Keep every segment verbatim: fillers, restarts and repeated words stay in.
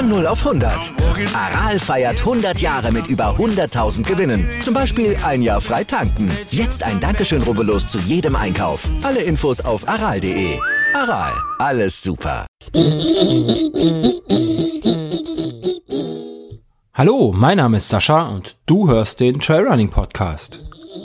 Von null auf hundert. Aral feiert hundert Jahre mit über hunderttausend Gewinnen. Zum Beispiel ein Jahr frei tanken. Jetzt ein Dankeschön, rubbellos zu jedem Einkauf. Alle Infos auf aral punkt de. Aral, alles super. Hallo, mein Name ist Sascha und du hörst den Trailrunning Podcast.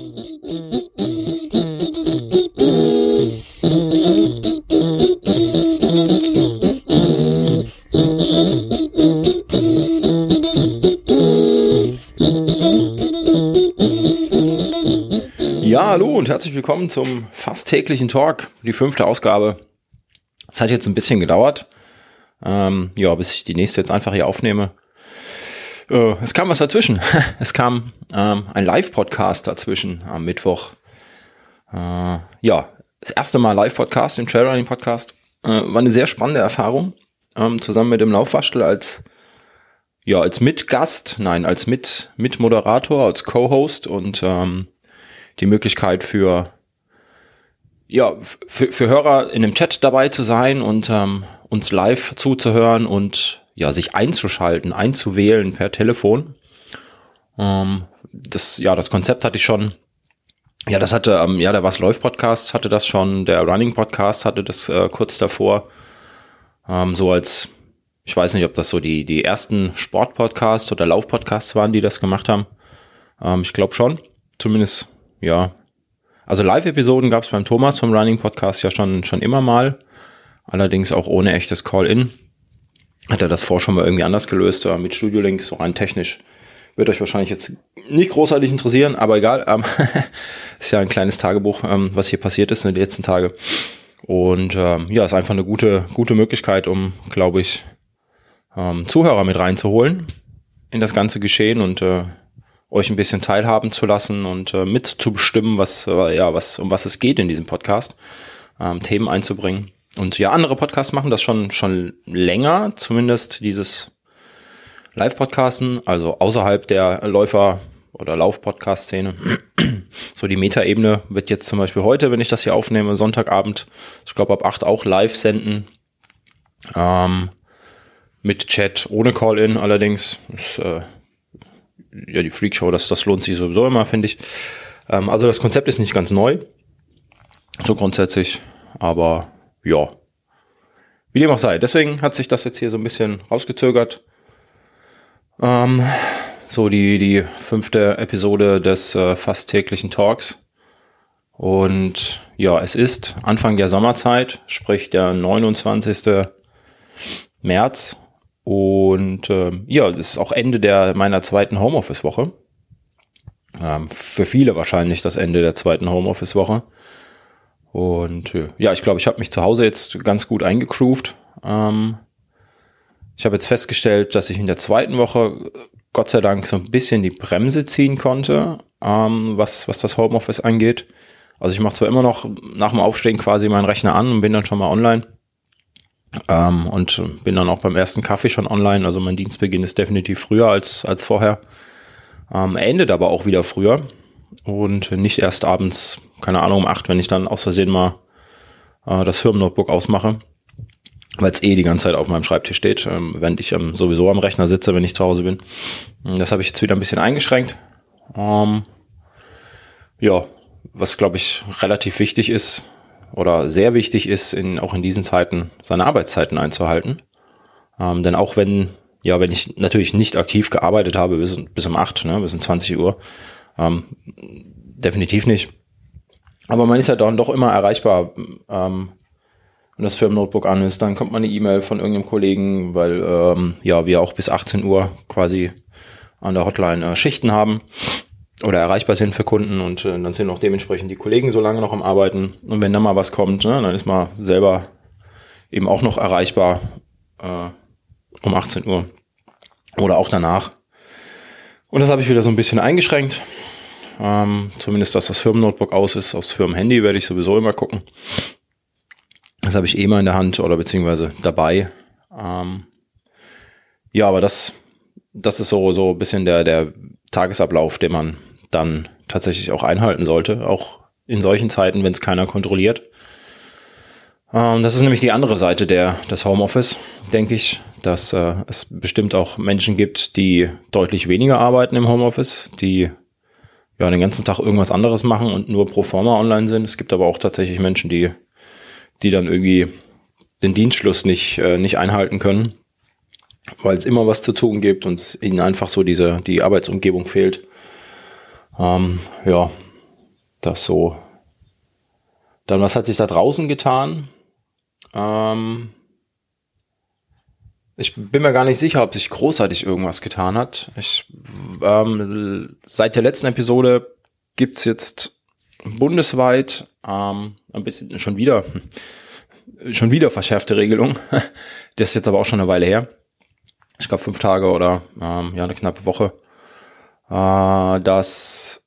Ja, hallo und herzlich willkommen zum fast täglichen Talk, die fünfte Ausgabe. Es hat jetzt ein bisschen gedauert, ähm, ja, bis ich die nächste jetzt einfach hier aufnehme. Äh, es kam was dazwischen. Es kam ähm, ein Live-Podcast dazwischen am Mittwoch. Äh, ja, das erste Mal Live-Podcast im Trailrunning-Podcast. Äh, war eine sehr spannende Erfahrung, ähm, zusammen mit dem Laufwaschel als ja als Mitgast, nein, als Mit Mitmoderator, als Co-Host und ähm, die Möglichkeit für ja für, für Hörer in dem Chat dabei zu sein und ähm, uns live zuzuhören und ja sich einzuschalten, einzuwählen per Telefon. Ähm, das ja das Konzept hatte ich schon. Ja, das hatte ähm, ja der Was läuft Podcast hatte das schon, der Running Podcast hatte das äh, kurz davor. Ähm, so als ich weiß nicht, ob das so die die ersten Sport-Podcasts oder Lauf-Podcasts waren, die das gemacht haben. Ähm, ich glaube schon, zumindest. Ja, also Live-Episoden gab es beim Thomas vom Running Podcast ja schon schon immer mal, allerdings auch ohne echtes Call-In. Hat er das vorher schon mal irgendwie anders gelöst, äh, mit Studio-Links, so rein technisch. Wird euch wahrscheinlich jetzt nicht großartig interessieren, aber egal. Ähm, ist ja ein kleines Tagebuch, ähm, was hier passiert ist in den letzten Tagen. Und ähm, ja, ist einfach eine gute gute Möglichkeit, um, glaube ich, ähm, Zuhörer mit reinzuholen in das ganze Geschehen und äh, euch ein bisschen teilhaben zu lassen und äh, mitzubestimmen, was äh, ja was um was es geht in diesem Podcast, ähm, Themen einzubringen. Und ja, andere Podcasts machen das schon schon länger, zumindest dieses Live-Podcasten, also außerhalb der Läufer- oder Lauf-Podcast-Szene. So die Meta-Ebene wird jetzt zum Beispiel heute, wenn ich das hier aufnehme, Sonntagabend, ich glaube ab acht auch live senden. Ähm, mit Chat, ohne Call-In allerdings. Das, äh, ja, die Freakshow, das, das lohnt sich sowieso immer, finde ich. Ähm, also das Konzept ist nicht ganz neu, so grundsätzlich, aber ja, wie dem auch sei. Deswegen hat sich das jetzt hier so ein bisschen rausgezögert. Ähm, so die, die fünfte Episode des äh, fast täglichen Talks. Und ja, es ist Anfang der Sommerzeit, sprich der neunundzwanzigsten März. Und ähm, ja, das ist auch Ende der meiner zweiten Homeoffice-Woche. Ähm, für viele wahrscheinlich das Ende der zweiten Homeoffice-Woche. Und äh, ja, ich glaube, ich habe mich zu Hause jetzt ganz gut eingegroovt. Ähm, ich habe jetzt festgestellt, dass ich in der zweiten Woche Gott sei Dank so ein bisschen die Bremse ziehen konnte, ähm, was was das Homeoffice angeht. Also ich mache zwar immer noch nach dem Aufstehen quasi meinen Rechner an und bin dann schon mal online. Ähm, und bin dann auch beim ersten Kaffee schon online, also mein Dienstbeginn ist definitiv früher als als vorher, ähm, endet aber auch wieder früher und nicht erst abends, keine Ahnung, um acht, wenn ich dann aus Versehen mal äh, das Firmennotebook ausmache, weil es eh die ganze Zeit auf meinem Schreibtisch steht, ähm, während ich ähm, sowieso am Rechner sitze, wenn ich zu Hause bin. Das habe ich jetzt wieder ein bisschen eingeschränkt. Ähm, ja, was glaube ich relativ wichtig ist, oder sehr wichtig ist, in, auch in diesen Zeiten seine Arbeitszeiten einzuhalten. Ähm, denn auch wenn, ja, wenn ich natürlich nicht aktiv gearbeitet habe bis, bis um acht, ne, bis um zwanzig Uhr, ähm, definitiv nicht. Aber man ist ja dann doch immer erreichbar, ähm, wenn das Firmennotebook an ist, dann kommt mal eine E-Mail von irgendeinem Kollegen, weil ähm, ja wir auch bis achtzehn Uhr quasi an der Hotline äh, Schichten haben oder erreichbar sind für Kunden und äh, dann sind auch dementsprechend die Kollegen so lange noch am Arbeiten und wenn dann mal was kommt, ne, dann ist man selber eben auch noch erreichbar äh, um achtzehn Uhr oder auch danach. Und das habe ich wieder so ein bisschen eingeschränkt, ähm, zumindest dass das Firmennotebook aus ist. Aufs Firmenhandy werde ich sowieso immer gucken. Das habe ich eh mal in der Hand oder beziehungsweise dabei. Ähm, ja, aber das das ist so so ein bisschen der der Tagesablauf, den man dann tatsächlich auch einhalten sollte, auch in solchen Zeiten, wenn es keiner kontrolliert. Ähm, das ist nämlich die andere Seite der des Homeoffice, denke ich, dass äh, es bestimmt auch Menschen gibt, die deutlich weniger arbeiten im Homeoffice, die ja den ganzen Tag irgendwas anderes machen und nur pro forma online sind. Es gibt aber auch tatsächlich Menschen, die, die dann irgendwie den Dienstschluss nicht, äh, nicht einhalten können, weil es immer was zu tun gibt und ihnen einfach so diese, die Arbeitsumgebung fehlt. Ähm, ja, das so. Dann, was hat sich da draußen getan? Ähm, ich bin mir gar nicht sicher, ob sich großartig irgendwas getan hat. Ich, ähm, seit der letzten Episode gibt's jetzt bundesweit ähm, ein bisschen schon wieder schon wieder verschärfte Regelung. Das ist jetzt aber auch schon eine Weile her. Ich glaube fünf Tage oder ähm, ja eine knappe Woche. Äh, das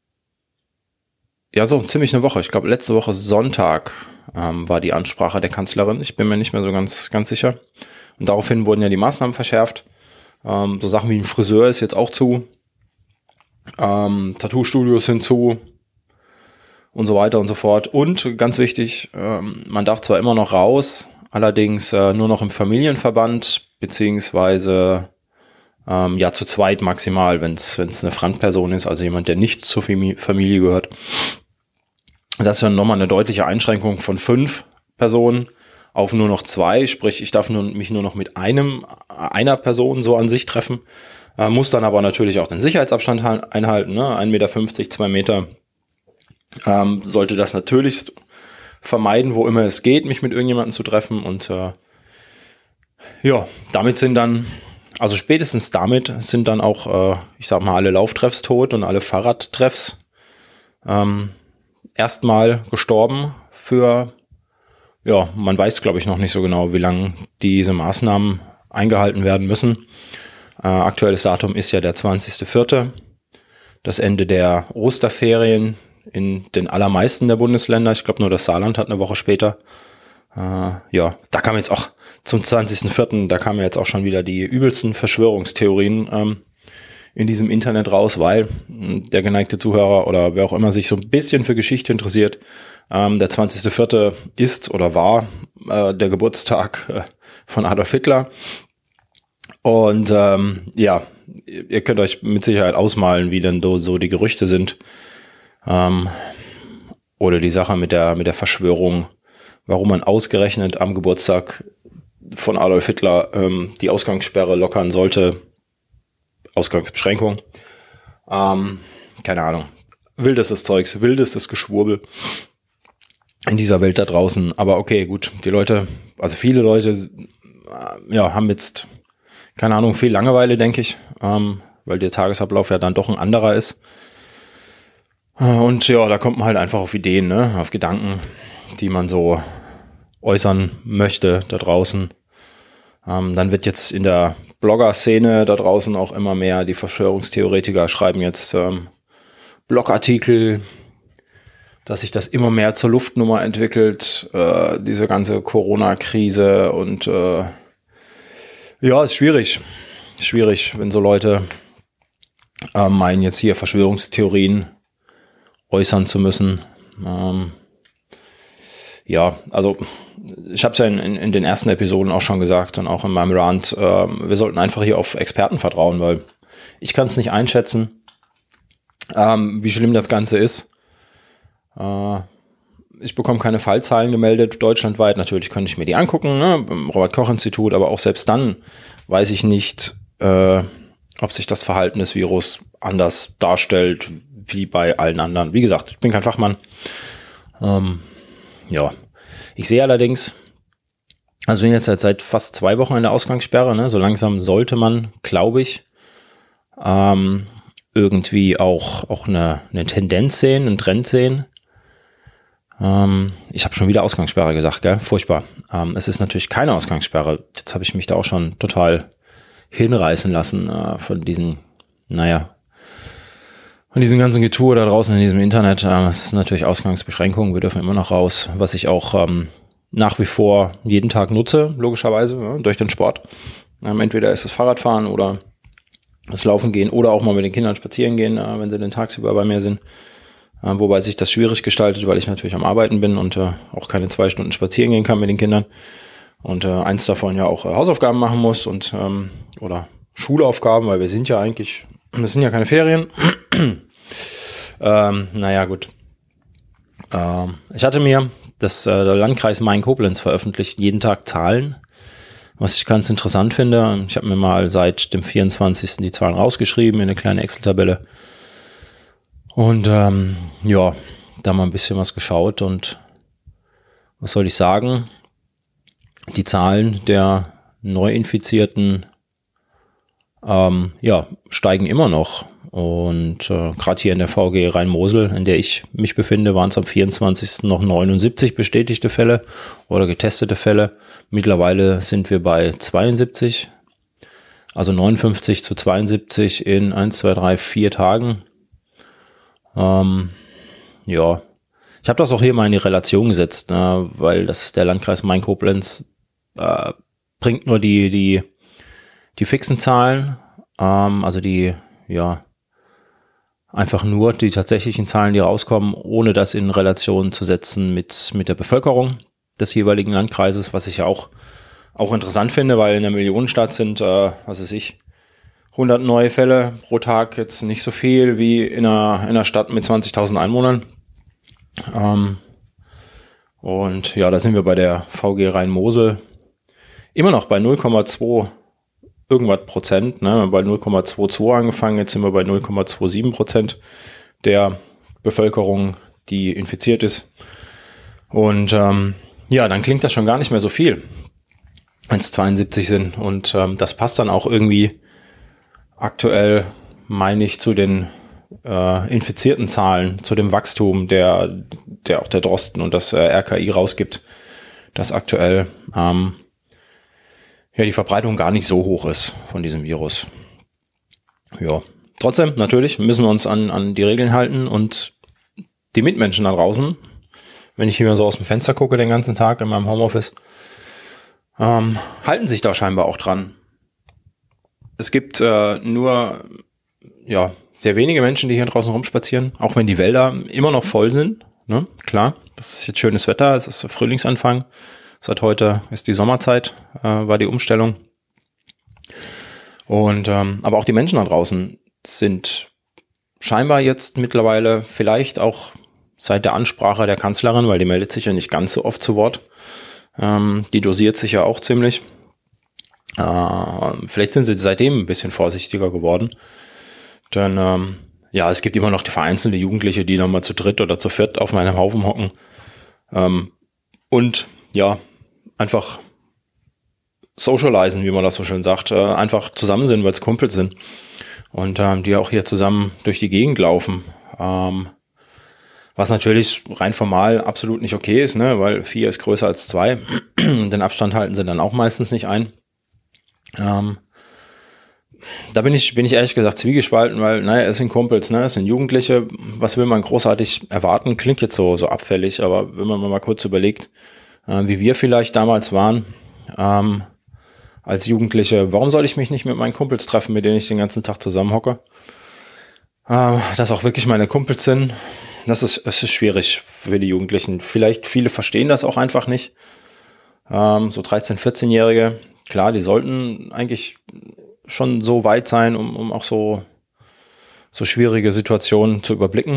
ja so ziemlich eine Woche. Ich glaube letzte Woche Sonntag ähm, war die Ansprache der Kanzlerin. Ich bin mir nicht mehr so ganz ganz sicher. Und daraufhin wurden ja die Maßnahmen verschärft. Ähm, so Sachen wie ein Friseur ist jetzt auch zu. Ähm, Tattoo-Studios sind zu. Und so weiter und so fort. Und ganz wichtig, ähm, man darf zwar immer noch raus, allerdings äh, nur noch im Familienverband, beziehungsweise ähm, ja zu zweit maximal, wenn es wenn es eine Fremdperson ist, also jemand, der nicht zur Familie gehört. Das ist ja nochmal eine deutliche Einschränkung von fünf Personen auf nur noch zwei, sprich ich darf nur, mich nur noch mit einem einer Person so an sich treffen, äh, muss dann aber natürlich auch den Sicherheitsabstand einhalten, ne? ein Meter fünfzig, zwei Meter. Ähm, sollte das natürlich vermeiden, wo immer es geht, mich mit irgendjemandem zu treffen und äh, ja, damit sind dann, also spätestens damit sind dann auch, äh, ich sag mal, alle Lauftreffs tot und alle Fahrradtreffs ähm, erstmal gestorben für, ja, man weiß glaube ich noch nicht so genau, wie lange diese Maßnahmen eingehalten werden müssen. Äh, aktuelles Datum ist ja der zwanzigster vierte, das Ende der Osterferien in den allermeisten der Bundesländer. Ich glaube nur das Saarland hat eine Woche später. Äh, ja, da kam jetzt auch zum zwanzigster vierten da kamen jetzt auch schon wieder die übelsten Verschwörungstheorien ähm, in diesem Internet raus, weil der geneigte Zuhörer oder wer auch immer sich so ein bisschen für Geschichte interessiert, ähm, der zwanzigster vierte ist oder war äh, der Geburtstag äh, von Adolf Hitler. Und ähm, ja, ihr könnt euch mit Sicherheit ausmalen, wie denn so, so die Gerüchte sind. Ähm, oder die Sache mit der, mit der Verschwörung, warum man ausgerechnet am Geburtstag von Adolf Hitler ähm, die Ausgangssperre lockern sollte. Ausgangsbeschränkung. Ähm, keine Ahnung. Wildestes Zeugs, wildestes Geschwurbel in dieser Welt da draußen. Aber okay, gut, die Leute, also viele Leute, äh, ja, haben jetzt, keine Ahnung, viel Langeweile, denke ich, ähm, weil der Tagesablauf ja dann doch ein anderer ist. Und ja, da kommt man halt einfach auf Ideen, ne, auf Gedanken, die man so äußern möchte da draußen. Ähm, dann wird jetzt in der Blogger-Szene da draußen auch immer mehr, die Verschwörungstheoretiker schreiben jetzt ähm, Blogartikel, dass sich das immer mehr zur Luftnummer entwickelt, äh, diese ganze Corona-Krise und äh, ja, ist schwierig. Ist schwierig, wenn so Leute äh, meinen, jetzt hier Verschwörungstheorien äußern zu müssen. Ähm, ja, also ich habe es ja in, in, in den ersten Episoden auch schon gesagt und auch in meinem Rant, äh, wir sollten einfach hier auf Experten vertrauen, weil ich kann es nicht einschätzen, ähm, wie schlimm das Ganze ist. Äh, ich bekomme keine Fallzahlen gemeldet, deutschlandweit. Natürlich könnte ich mir die angucken, ne, beim Robert-Koch-Institut, aber auch selbst dann weiß ich nicht, äh, ob sich das Verhalten des Virus anders darstellt, wie bei allen anderen. Wie gesagt, ich bin kein Fachmann. Ähm, ja, ich sehe allerdings, also wir sind jetzt seit, seit fast zwei Wochen in der Ausgangssperre, ne? So langsam sollte man, glaube ich, ähm, irgendwie auch, auch eine, eine Tendenz sehen, einen Trend sehen. Ähm, ich habe schon wieder Ausgangssperre gesagt, gell? Furchtbar. Ähm, es ist natürlich keine Ausgangssperre. Jetzt habe ich mich da auch schon total hinreißen lassen äh, von diesen, naja, von diesem ganzen Getue da draußen in diesem Internet. Äh, es ist natürlich Ausgangsbeschränkungen, wir dürfen immer noch raus, was ich auch ähm, nach wie vor jeden Tag nutze, logischerweise, ja, durch den Sport. Ähm, entweder ist es Fahrradfahren oder das Laufen gehen oder auch mal mit den Kindern spazieren gehen, äh, wenn sie den tagsüber bei mir sind. Äh, wobei sich das schwierig gestaltet, weil ich natürlich am Arbeiten bin und äh, auch keine zwei Stunden spazieren gehen kann mit den Kindern. und äh, eins davon ja auch äh, Hausaufgaben machen muss und ähm, oder Schulaufgaben, weil wir sind ja eigentlich, das sind ja keine Ferien. ähm, naja, gut. Ähm, ich hatte mir das äh, der Landkreis Main-Koblenz veröffentlicht, jeden Tag Zahlen, was ich ganz interessant finde. Ich habe mir mal seit dem vierundzwanzigsten die Zahlen rausgeschrieben in eine kleine Excel-Tabelle. Und ähm, ja, da mal ein bisschen was geschaut und was soll ich sagen? Die Zahlen der Neuinfizierten ähm, ja, steigen immer noch. Und äh, gerade hier in der V G Rhein-Mosel, in der ich mich befinde, waren es am vierundzwanzigsten noch neunundsiebzig bestätigte Fälle oder getestete Fälle. Mittlerweile sind wir bei zweiundsiebzig, also neunundfünfzig zu zweiundsiebzig in eins, zwei, drei, vier Tagen. Ähm, ja, ich habe das auch hier mal in die Relation gesetzt, ne, weil das der Landkreis Main-Koblenz äh, bringt nur die die die fixen Zahlen, ähm, also die ja einfach nur die tatsächlichen Zahlen, die rauskommen, ohne das in Relation zu setzen mit mit der Bevölkerung des jeweiligen Landkreises, was ich ja auch auch interessant finde, weil in der Millionenstadt sind, äh, was weiß ich, hundert neue Fälle pro Tag, jetzt nicht so viel wie in einer, in einer Stadt mit zwanzigtausend Einwohnern. Ähm, und ja, da sind wir bei der V G Rhein-Mosel immer noch bei null Komma zwei irgendwas Prozent, ne? Bei null Komma zweiundzwanzig angefangen, jetzt sind wir bei null Komma siebenundzwanzig Prozent der Bevölkerung, die infiziert ist. Und ähm, ja, dann klingt das schon gar nicht mehr so viel, wenn es zweiundsiebzig sind. Und ähm, das passt dann auch irgendwie aktuell, meine ich, zu den äh, infizierten Zahlen, zu dem Wachstum, der, der auch der Drosten und das äh, R K I rausgibt, dass aktuell ähm, ja die Verbreitung gar nicht so hoch ist von diesem Virus. Ja, trotzdem, natürlich müssen wir uns an, an die Regeln halten und die Mitmenschen da draußen, wenn ich hier so aus dem Fenster gucke den ganzen Tag in meinem Homeoffice, ähm, halten sich da scheinbar auch dran. Es gibt äh, nur ja sehr wenige Menschen, die hier draußen rumspazieren, auch wenn die Wälder immer noch voll sind. Ne? Klar, das ist jetzt schönes Wetter, es ist Frühlingsanfang. Seit heute ist die Sommerzeit, äh, war die Umstellung. Und ähm, aber auch die Menschen da draußen sind scheinbar jetzt mittlerweile vielleicht auch seit der Ansprache der Kanzlerin, weil die meldet sich ja nicht ganz so oft zu Wort. Ähm, die dosiert sich ja auch ziemlich. Äh, vielleicht sind sie seitdem ein bisschen vorsichtiger geworden. Denn ähm, ja, es gibt immer noch die vereinzelte Jugendliche, die nochmal zu dritt oder zu viert auf meinem Haufen hocken. Ähm, und ja, einfach socialisen, wie man das so schön sagt. Äh, einfach zusammen sind, weil es Kumpels sind. Und ähm, die auch hier zusammen durch die Gegend laufen. Ähm, was natürlich rein formal absolut nicht okay ist, ne, weil vier ist größer als zwei. Den Abstand halten sie dann auch meistens nicht ein. Ähm, da bin ich, bin ich ehrlich gesagt zwiegespalten, weil, naja, es sind Kumpels, ne, es sind Jugendliche. Was will man großartig erwarten? Klingt jetzt so, so abfällig, aber wenn man mal kurz überlegt, äh, wie wir vielleicht damals waren, ähm, als Jugendliche, warum soll ich mich nicht mit meinen Kumpels treffen, mit denen ich den ganzen Tag zusammenhocke? Äh, dass auch wirklich meine Kumpels sind, das ist, es ist schwierig für die Jugendlichen. Vielleicht viele verstehen das auch einfach nicht. Ähm, so dreizehn-, vierzehnjährige, klar, die sollten eigentlich schon so weit sein, um, um auch so, so schwierige Situationen zu überblicken.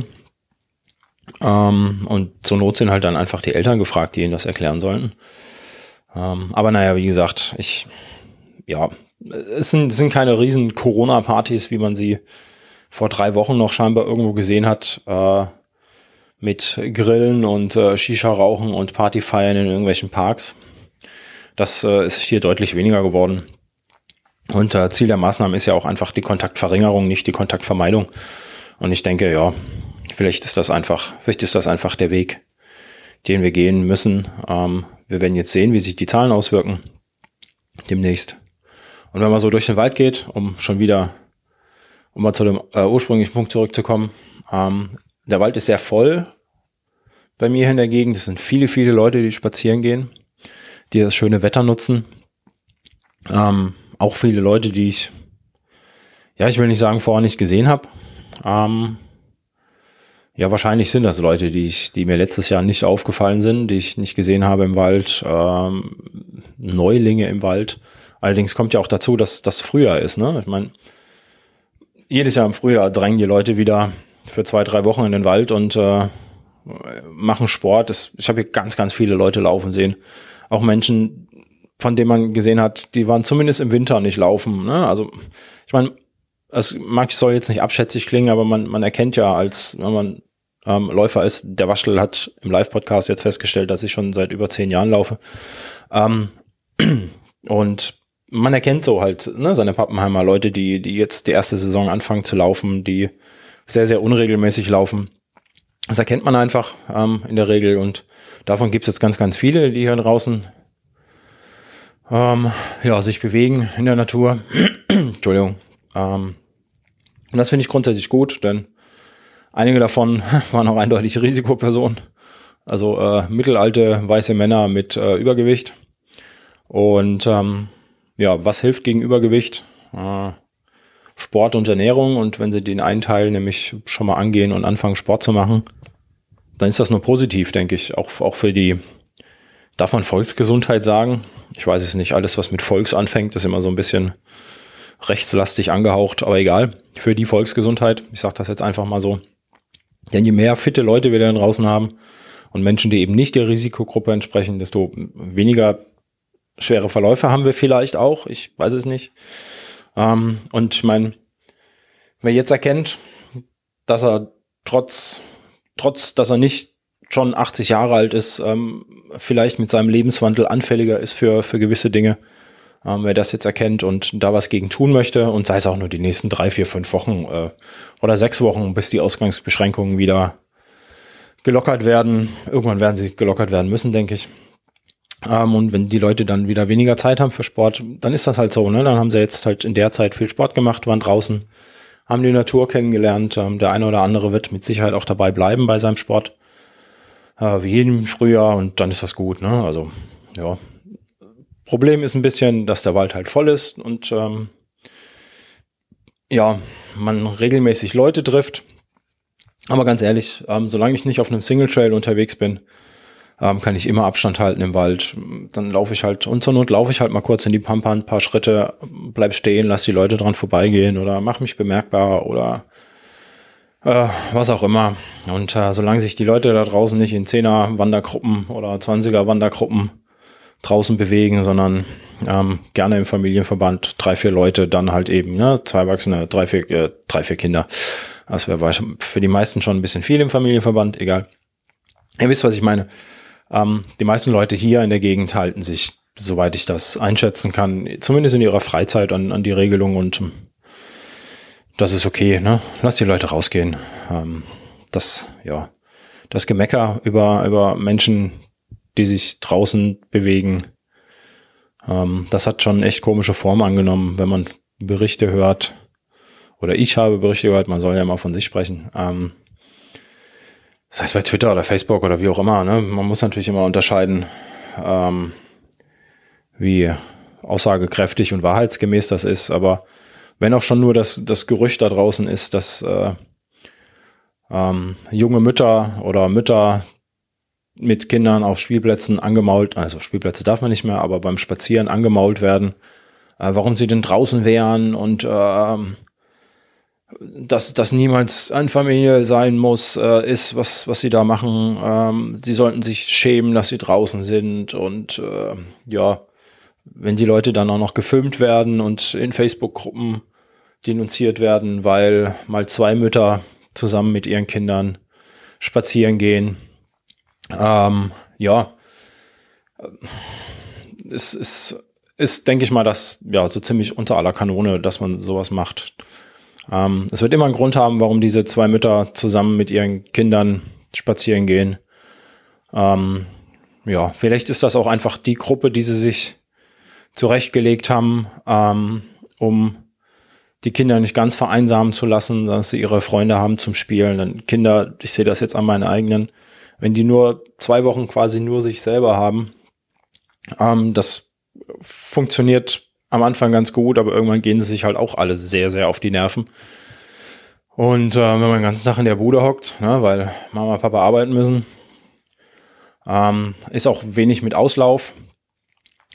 Ähm, und zur Not sind halt dann einfach die Eltern gefragt, die ihnen das erklären sollten. Ähm, aber naja, wie gesagt, ich, ja, es sind, es sind keine riesen Corona-Partys, wie man sie vor drei Wochen noch scheinbar irgendwo gesehen hat, äh, mit Grillen und äh, Shisha-Rauchen und Partyfeiern in irgendwelchen Parks. Das äh, ist hier deutlich weniger geworden. Und äh, Ziel der Maßnahmen ist ja auch einfach die Kontaktverringerung, nicht die Kontaktvermeidung. Und ich denke, ja, vielleicht ist das einfach, vielleicht ist das einfach der Weg, den wir gehen müssen. Ähm, wir werden jetzt sehen, wie sich die Zahlen auswirken demnächst. Und wenn man so durch den Wald geht, um schon wieder, um mal zu dem äh, ursprünglichen Punkt zurückzukommen, ähm, der Wald ist sehr voll bei mir in der Gegend. Es sind viele, viele Leute, die spazieren gehen, die das schöne Wetter nutzen. Ähm, auch viele Leute, die ich, ja, ich will nicht sagen, vorher nicht gesehen habe. Ähm, ja, wahrscheinlich sind das Leute, die ich, die mir letztes Jahr nicht aufgefallen sind, die ich nicht gesehen habe im Wald. Ähm, Neulinge im Wald. Allerdings kommt ja auch dazu, dass das Frühjahr ist, ne? Ich meine, jedes Jahr im Frühjahr drängen die Leute wieder für zwei, drei Wochen in den Wald und äh, machen Sport. Das, ich habe hier ganz, ganz viele Leute laufen sehen. Auch Menschen, von denen man gesehen hat, die waren zumindest im Winter nicht laufen, ne? Also ich meine, es mag, soll jetzt nicht abschätzig klingen, aber man, man erkennt ja, als wenn man ähm, Läufer ist, der Waschel hat im Live-Podcast jetzt festgestellt, dass ich schon seit über zehn Jahren laufe. Ähm, und man erkennt so halt, ne, seine Pappenheimer Leute, die, die jetzt die erste Saison anfangen zu laufen, die sehr, sehr unregelmäßig laufen. Das erkennt man einfach ähm, in der Regel und davon gibt es jetzt ganz, ganz viele, die hier draußen ähm, ja, sich bewegen in der Natur. Entschuldigung. Ähm, und das finde ich grundsätzlich gut, denn einige davon waren auch eindeutig Risikopersonen, also äh, mittelalte weiße Männer mit äh, Übergewicht. Und ähm, ja, was hilft gegen Übergewicht? Äh, Sport und Ernährung. Und wenn sie den einen Teil nämlich schon mal angehen und anfangen Sport zu machen, dann ist das nur positiv, denke ich. Auch, auch für die, darf man Volksgesundheit sagen? Ich weiß es nicht. Alles, was mit Volks anfängt, ist immer so ein bisschen rechtslastig angehaucht, aber egal. Für die Volksgesundheit, ich sage das jetzt einfach mal so. Denn je mehr fitte Leute wir da draußen haben und Menschen, die eben nicht der Risikogruppe entsprechen, desto weniger schwere Verläufe haben wir vielleicht auch. Ich weiß es nicht. Ähm, und ich meine, wer jetzt erkennt, dass er trotz, trotz, dass er nicht schon achtzig Jahre alt ist, ähm, vielleicht mit seinem Lebenswandel anfälliger ist für, für gewisse Dinge, ähm, wer das jetzt erkennt und da was gegen tun möchte und sei es auch nur die nächsten drei, vier, fünf Wochen äh, oder sechs Wochen, bis die Ausgangsbeschränkungen wieder gelockert werden. Irgendwann werden sie gelockert werden müssen, denke ich. Ähm, und wenn die Leute dann wieder weniger Zeit haben für Sport, dann ist das halt so, ne? Dann haben sie jetzt halt in der Zeit viel Sport gemacht, waren draußen, haben die Natur kennengelernt. Ähm, der eine oder andere wird mit Sicherheit auch dabei bleiben bei seinem Sport, äh, wie jedem Frühjahr, und dann ist das gut, ne? Also, ja. Problem ist ein bisschen, dass der Wald halt voll ist und ähm, ja, man regelmäßig Leute trifft. Aber ganz ehrlich, ähm, solange ich nicht auf einem Single Trail unterwegs bin, ähm, kann ich immer Abstand halten im Wald. Dann laufe ich halt, und zur Not laufe ich halt mal kurz in die Pampa ein paar Schritte, bleib stehen, lass die Leute dran vorbeigehen oder mach mich bemerkbar oder äh, was auch immer. Und äh, solange sich die Leute da draußen nicht in Zehner-Wandergruppen oder Zwanziger-Wandergruppen draußen bewegen, sondern ähm, gerne im Familienverband, drei, vier Leute, dann halt eben, ne, zwei Erwachsene, drei, vier, äh, drei, vier Kinder. Das wäre für die meisten schon ein bisschen viel im Familienverband, egal. Ihr wisst, was ich meine. Ähm, die meisten Leute hier in der Gegend halten sich, soweit ich das einschätzen kann, zumindest in ihrer Freizeit an, an die Regelung und ähm, das ist okay, ne? Lass die Leute rausgehen. Ähm, das, ja, das Gemecker über, über Menschen, die sich draußen bewegen, ähm, das hat schon echt komische Formen angenommen, wenn man Berichte hört. Oder ich habe Berichte gehört, man soll ja mal von sich sprechen. Ähm, das heißt bei Twitter oder Facebook oder wie auch immer, ne? Man muss natürlich immer unterscheiden, ähm, wie aussagekräftig und wahrheitsgemäß das ist. Aber wenn auch schon nur das, das Gerücht da draußen ist, dass äh, ähm, junge Mütter oder Mütter mit Kindern auf Spielplätzen angemault, also Spielplätze darf man nicht mehr, aber beim Spazieren angemault werden, äh, warum sie denn draußen wären und äh, dass das niemals eine Familie sein muss, äh, ist, was was sie da machen. Ähm, sie sollten sich schämen, dass sie draußen sind und äh, ja, wenn die Leute dann auch noch gefilmt werden und in Facebook-Gruppen denunziert werden, weil mal zwei Mütter zusammen mit ihren Kindern spazieren gehen. Ähm, ja, es ist, ist, denke ich mal, das ja so ziemlich unter aller Kanone, dass man sowas macht. Ähm, es wird immer einen Grund haben, warum diese zwei Mütter zusammen mit ihren Kindern spazieren gehen. Ähm, ja, vielleicht ist das auch einfach die Gruppe, die sie sich zurechtgelegt haben, ähm, um die Kinder nicht ganz vereinsamen zu lassen, dass sie ihre Freunde haben zum Spielen. Dann Kinder, ich sehe das jetzt an meinen eigenen, wenn die nur zwei Wochen quasi nur sich selber haben, ähm, das funktioniert am Anfang ganz gut, aber irgendwann gehen sie sich halt auch alle sehr, sehr auf die Nerven. Und äh, wenn man den ganzen Tag in der Bude hockt, ne, weil Mama und Papa arbeiten müssen, ähm, ist auch wenig mit Auslauf.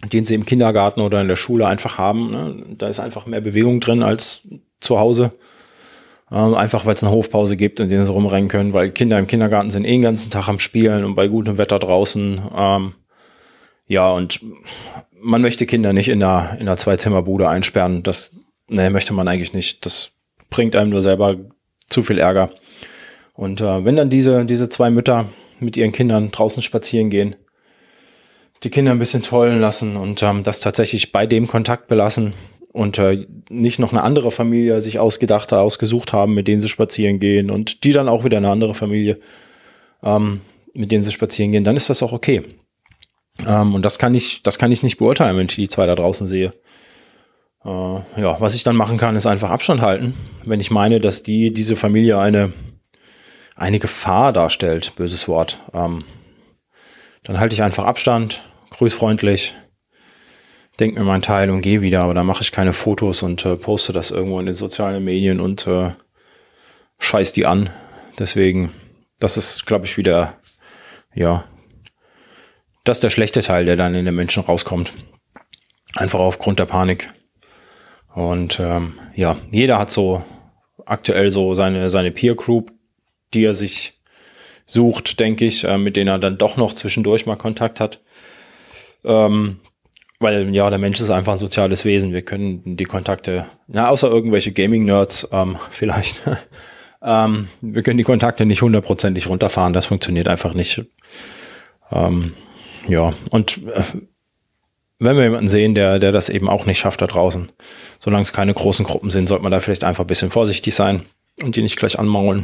den sie im Kindergarten oder in der Schule einfach haben. Ne? Da ist einfach mehr Bewegung drin als zu Hause. Ähm, einfach weil es eine Hofpause gibt, in der sie rumrennen können, weil Kinder im Kindergarten sind eh den ganzen Tag am Spielen und bei gutem Wetter draußen. Ähm, ja, und man möchte Kinder nicht in einer, in einer Zwei-Zimmer-Bude einsperren. Das ne, möchte man eigentlich nicht. Das bringt einem nur selber zu viel Ärger. Und äh, wenn dann diese, diese zwei Mütter mit ihren Kindern draußen spazieren gehen, die Kinder ein bisschen tollen lassen und ähm, das tatsächlich bei dem Kontakt belassen und äh, nicht noch eine andere Familie sich ausgedacht, ausgesucht haben, mit denen sie spazieren gehen und die dann auch wieder eine andere Familie, ähm, mit denen sie spazieren gehen, dann ist das auch okay. Ähm, und das kann ich, das kann ich nicht beurteilen, wenn ich die zwei da draußen sehe. Äh, ja, was ich dann machen kann, ist einfach Abstand halten, wenn ich meine, dass die diese Familie eine eine Gefahr darstellt, böses Wort. Ähm, dann halte ich einfach Abstand, grüßfreundlich, denk mir meinen Teil und gehe wieder, aber dann mache ich keine Fotos und äh, poste das irgendwo in den sozialen Medien und äh, scheiß die an. Deswegen, das ist, glaube ich, wieder, ja, das ist der schlechte Teil, der dann in den Menschen rauskommt. Einfach aufgrund der Panik. Und ähm, ja, jeder hat so aktuell so seine, seine Peer Group, die er sich sucht, denke ich, äh, mit denen er dann doch noch zwischendurch mal Kontakt hat. Ähm, weil, ja, der Mensch ist einfach ein soziales Wesen. Wir können die Kontakte, na, außer irgendwelche Gaming-Nerds ähm, vielleicht, ähm, wir können die Kontakte nicht hundertprozentig runterfahren. Das funktioniert einfach nicht. Ähm, ja, und äh, wenn wir jemanden sehen, der, der das eben auch nicht schafft da draußen, solange es keine großen Gruppen sind, sollte man da vielleicht einfach ein bisschen vorsichtig sein und die nicht gleich anmaulen.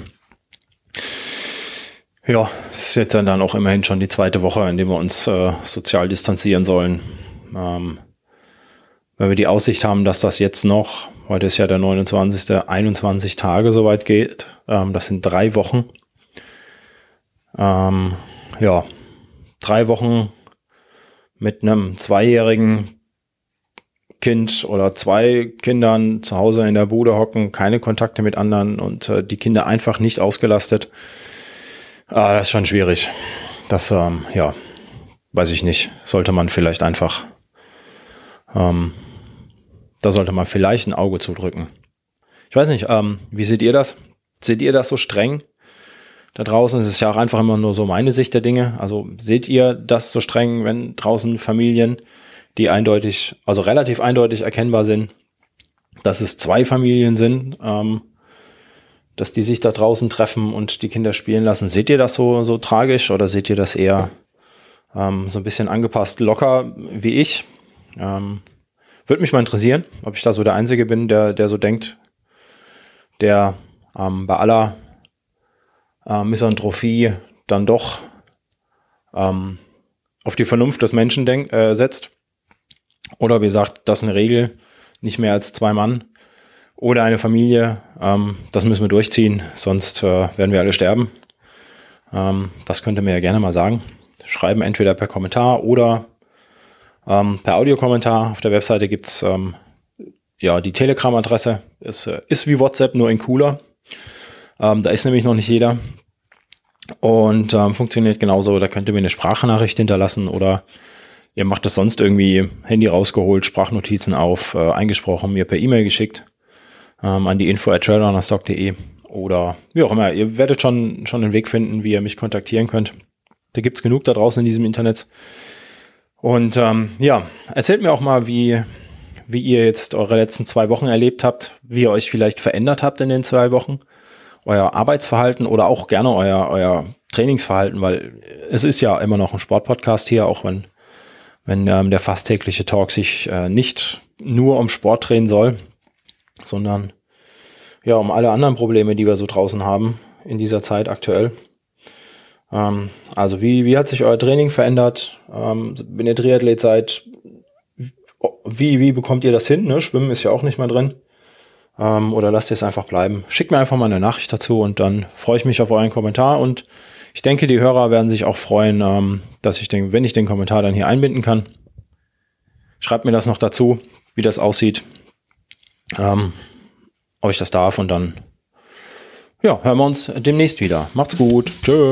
Ja, es ist jetzt dann auch immerhin schon die zweite Woche, in der wir uns äh, sozial distanzieren sollen. Ähm, wenn wir die Aussicht haben, dass das jetzt noch, heute ist ja der neunundzwanzigste, einundzwanzig Tage soweit geht, ähm, das sind drei Wochen. Ähm, ja, drei Wochen mit einem zweijährigen Kind oder zwei Kindern zu Hause in der Bude hocken, keine Kontakte mit anderen und äh, die Kinder einfach nicht ausgelastet. Ah, das ist schon schwierig. Das, ähm, ja, weiß ich nicht. Sollte man vielleicht einfach, ähm, da sollte man vielleicht ein Auge zudrücken. Ich weiß nicht, ähm, wie seht ihr das? Seht ihr das so streng? Da draußen ist es ja auch einfach immer nur so meine Sicht der Dinge. Also seht ihr das so streng, wenn draußen Familien, die eindeutig, also relativ eindeutig erkennbar sind, dass es zwei Familien sind, ähm, dass die sich da draußen treffen und die Kinder spielen lassen. Seht ihr das so, so tragisch oder seht ihr das eher ähm, so ein bisschen angepasst, locker wie ich? Ähm, würde mich mal interessieren, ob ich da so der Einzige bin, der, der so denkt, der ähm, bei aller äh, Misanthropie dann doch ähm, auf die Vernunft des Menschen denk, äh, setzt. Oder wie gesagt, das ist eine Regel, nicht mehr als zwei Mann. Oder eine Familie, ähm, das müssen wir durchziehen, sonst äh, werden wir alle sterben. Ähm, das könnt ihr mir ja gerne mal sagen. Schreiben entweder per Kommentar oder ähm, per Audiokommentar. Auf der Webseite gibt's ähm, ja die Telegram-Adresse. Ist, äh, ist wie WhatsApp, nur in cooler. Ähm, da ist nämlich noch nicht jeder. Und ähm, funktioniert genauso. Da könnt ihr mir eine Sprachnachricht hinterlassen oder ihr macht das sonst irgendwie, Handy rausgeholt, Sprachnotizen auf, äh, eingesprochen, mir per E-Mail geschickt. Ähm, an die info at trailrunnerstock punkt de oder wie auch immer. Ihr werdet schon schon einen Weg finden, wie ihr mich kontaktieren könnt. Da gibt's genug da draußen in diesem Internet. Und ähm, ja, erzählt mir auch mal, wie wie ihr jetzt eure letzten zwei Wochen erlebt habt, wie ihr euch vielleicht verändert habt in den zwei Wochen, euer Arbeitsverhalten oder auch gerne euer euer Trainingsverhalten, weil es ist ja immer noch ein Sportpodcast hier, auch wenn wenn ähm, der fast tägliche Talk sich äh, nicht nur um Sport drehen soll, sondern ja um alle anderen Probleme, die wir so draußen haben in dieser Zeit aktuell. Ähm, also wie wie hat sich euer Training verändert? Ähm, wenn ihr Triathlet seid, wie wie bekommt ihr das hin? Ne? Schwimmen ist ja auch nicht mehr drin. Ähm, oder lasst ihr es einfach bleiben? Schickt mir einfach mal eine Nachricht dazu und dann freue ich mich auf euren Kommentar und ich denke, die Hörer werden sich auch freuen, ähm, dass ich den, wenn ich den Kommentar dann hier einbinden kann. Schreibt mir das noch dazu, wie das aussieht. Ähm, ob ich das darf und dann ja, hören wir uns demnächst wieder. Macht's gut. Tschö.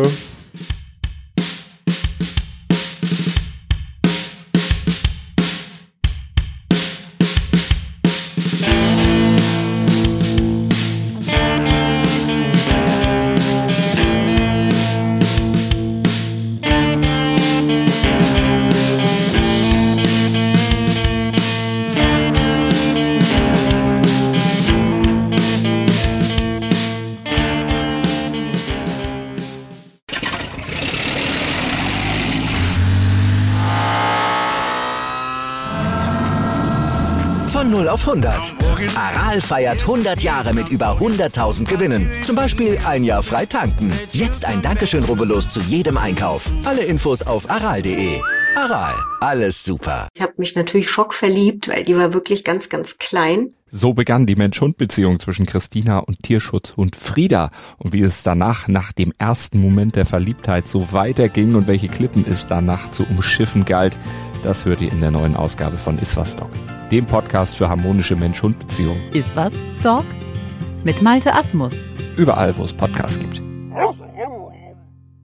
Von null auf hundert. Aral feiert hundert Jahre mit über hunderttausend Gewinnen. Zum Beispiel ein Jahr frei tanken. Jetzt ein Dankeschön, rubbellos zu jedem Einkauf. Alle Infos auf aral punkt de. Aral, alles super. Ich habe mich natürlich schockverliebt, weil die war wirklich ganz, ganz klein. So begann die Mensch-Hund-Beziehung zwischen Christina und Tierschutzhund Frieda. Und wie es danach, nach dem ersten Moment der Verliebtheit, so weiterging und welche Klippen es danach zu umschiffen galt, das hört ihr in der neuen Ausgabe von Iswas Dog, dem Podcast für harmonische Mensch-Hund-Beziehungen. Iswas Dog? Mit Malte Asmus. Überall, wo es Podcasts gibt.